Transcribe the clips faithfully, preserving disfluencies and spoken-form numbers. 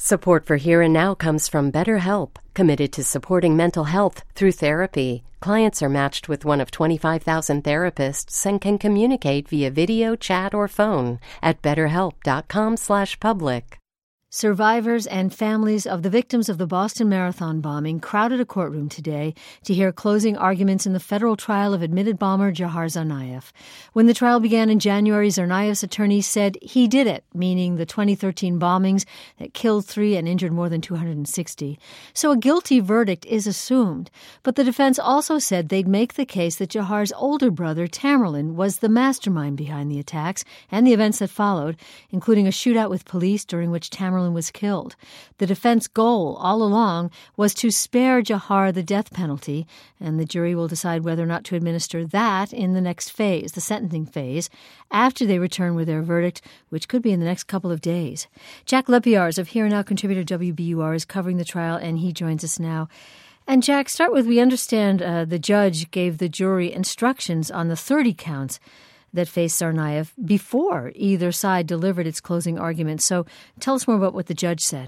Support for Here and Now comes from BetterHelp, committed to supporting mental health through therapy. Clients are matched with one of twenty-five thousand therapists and can communicate via video, chat, or phone at betterhelp.com slash public. Survivors and families of the victims of the Boston Marathon bombing crowded a courtroom today to hear closing arguments in the federal trial of admitted bomber Dzhokhar Tsarnaev. When the trial began in January, Tsarnaev's attorney said he did it, meaning the twenty thirteen bombings that killed three and injured more than two hundred sixty. So a guilty verdict is assumed. But the defense also said they'd make the case that Dzhokhar's older brother, Tamerlan, was the mastermind behind the attacks and the events that followed, including a shootout with police during which Tamerlan was killed. The defense goal all along was to spare Dzhokhar the death penalty, and the jury will decide whether or not to administer that in the next phase, the sentencing phase, after they return with their verdict, which could be in the next couple of days. Jack Lepiarz of Here and Now contributor W B U R is covering the trial, and he joins us now. And Jack, start with, we understand uh, the judge gave the jury instructions on the thirty counts that faced Tsarnaev before either side delivered its closing argument. So tell us more about what the judge said.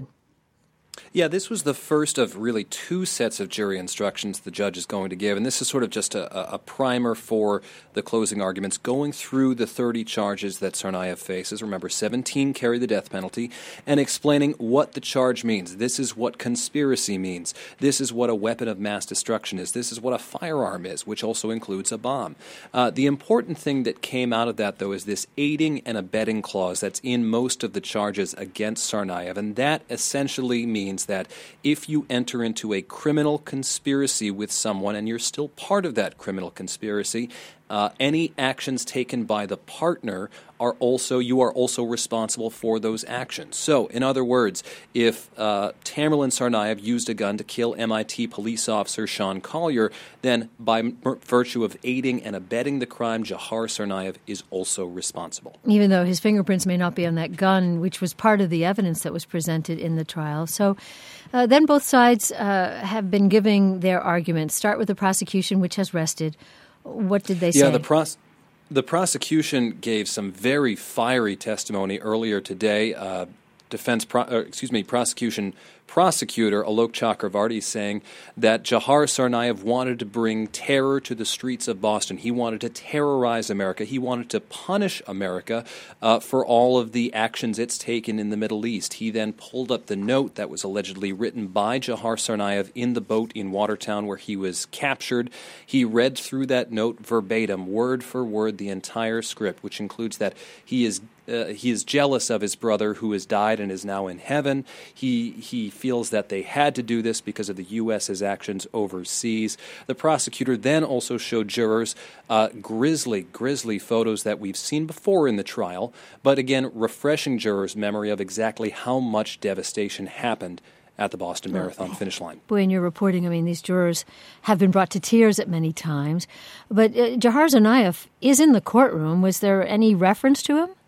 Yeah, this was the first of really two sets of jury instructions the judge is going to give, and this is sort of just a, a primer for the closing arguments, going through the thirty charges that Tsarnaev faces. Remember, seventeen carry the death penalty, and explaining what the charge means. This is what conspiracy means. This is what a weapon of mass destruction is. This is what a firearm is, which also includes a bomb. Uh, the important thing that came out of that, though, is this aiding and abetting clause that's in most of the charges against Tsarnaev, and that essentially means that if you enter into a criminal conspiracy with someone and you're still part of that criminal conspiracy, uh, any actions taken by the partner are also, you are also responsible for those actions. So, in other words, if uh, Tamerlan Tsarnaev used a gun to kill M I T police officer Sean Collier, then by m- virtue of aiding and abetting the crime, Dzhokhar Tsarnaev is also responsible. Even though his fingerprints may not be on that gun, which was part of the evidence that was presented in the trial. So uh, then both sides uh, have been giving their arguments. Start with the prosecution, which has rested. What did they say? Yeah, the pros- the prosecution gave some very fiery testimony earlier today. Uh, defense, pro- or, excuse me, prosecution prosecutor Alok Chakravarty saying that Dzhokhar Tsarnaev wanted to bring terror to the streets of Boston. He wanted to terrorize America. He wanted to punish America uh, for all of the actions it's taken in the Middle East. He then pulled up the note that was allegedly written by Dzhokhar Tsarnaev in the boat in Watertown where he was captured. He read through that note verbatim, word for word, the entire script, which includes that he is Uh, he is jealous of his brother who has died and is now in heaven. He he feels that they had to do this because of the U S's actions overseas. The prosecutor then also showed jurors uh, grisly, grisly photos that we've seen before in the trial, but again, refreshing jurors' memory of exactly how much devastation happened at the Boston Marathon finish line. Boy, in your reporting, I mean, these jurors have been brought to tears at many times. But uh, Dzhokhar Tsarnaev is in the courtroom. Was there any reference to him?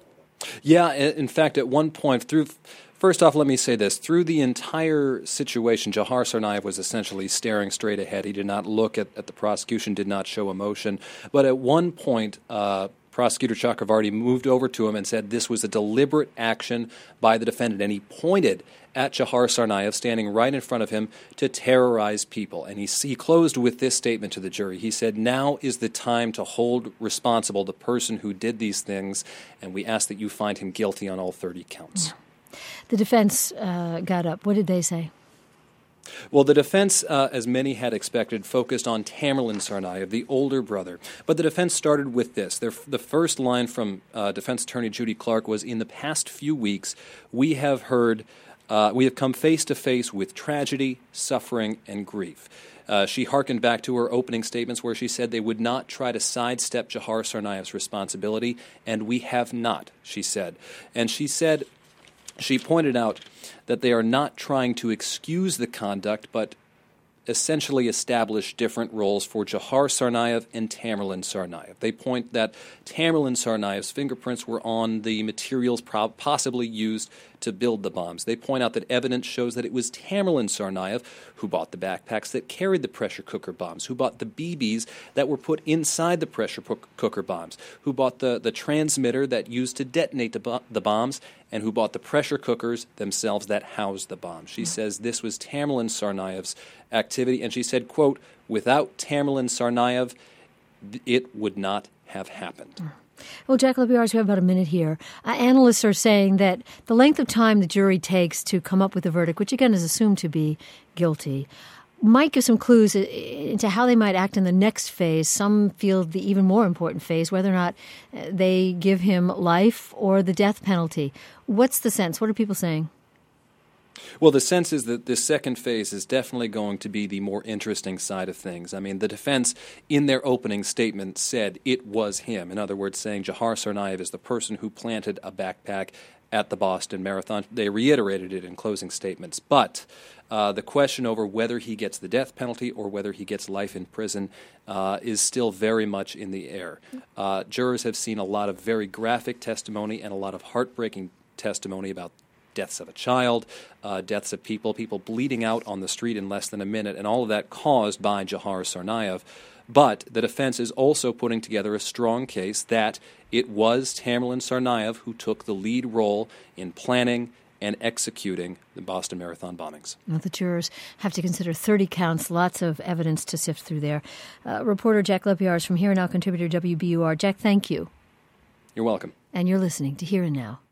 Yeah, in fact, at one point, through first off, let me say this. Through the entire situation, Dzhokhar Tsarnaev was essentially staring straight ahead. He did not look at, at the prosecution, did not show emotion. But at one point, uh, Prosecutor Chakravarty moved over to him and said this was a deliberate action by the defendant, and he pointed at Dzhokhar Tsarnaev, standing right in front of him, to terrorize people. And he, he closed with this statement to the jury. He said, "Now is the time to hold responsible the person who did these things, and we ask that you find him guilty on all thirty counts." Yeah. The defense uh, got up. What did they say? Well, the defense, uh, as many had expected, focused on Tamerlan Tsarnaev, the older brother. But the defense started with this. Their, the first line from uh, defense attorney Judy Clark was, "In the past few weeks, we have heard, uh, we have come face to face with tragedy, suffering, and grief." Uh, she hearkened back to her opening statements where she said they would not try to sidestep Dzhokhar Tsarnaev's responsibility, and we have not, she said. And she said, she pointed out that they are not trying to excuse the conduct, but essentially establish different roles for Dzhokhar Tsarnaev and Tamerlan Tsarnaev. They point that Tamerlan Tsarnaev's fingerprints were on the materials pro- possibly used to build the bombs. They point out that evidence shows that it was Tamerlan Tsarnaev who bought the backpacks that carried the pressure cooker bombs, who bought the B Bs that were put inside the pressure cooker bombs, who bought the, the transmitter that used to detonate the, bo- the bombs, and who bought the pressure cookers themselves that housed the bombs. She says this was Tamerlan Tsarnaev's activity, and she said, quote, without Tamerlan Tsarnaev, it would not have happened. Well, Jack Lipiarz, we have about a minute here. Uh, analysts are saying that the length of time the jury takes to come up with a verdict, which again is assumed to be guilty, might give some clues into how they might act in the next phase. Some feel the even more important phase, whether or not they give him life or the death penalty. What's the sense? What are people saying? Well, the sense is that this second phase is definitely going to be the more interesting side of things. I mean, the defense, in their opening statement, said it was him. In other words, saying Dzhokhar Tsarnaev is the person who planted a backpack at the Boston Marathon. They reiterated it in closing statements. But uh, the question over whether he gets the death penalty or whether he gets life in prison uh, is still very much in the air. Uh, jurors have seen a lot of very graphic testimony and a lot of heartbreaking testimony about deaths of a child, uh, deaths of people, people bleeding out on the street in less than a minute, and all of that caused by Dzhokhar Tsarnaev. But the defense is also putting together a strong case that it was Tamerlan Tsarnaev who took the lead role in planning and executing the Boston Marathon bombings. Well, the jurors have to consider thirty counts, lots of evidence to sift through there. Uh, reporter Jack Lipiarz from Here and Now, contributor W B U R. Jack, thank you. You're welcome. And you're listening to Here and Now.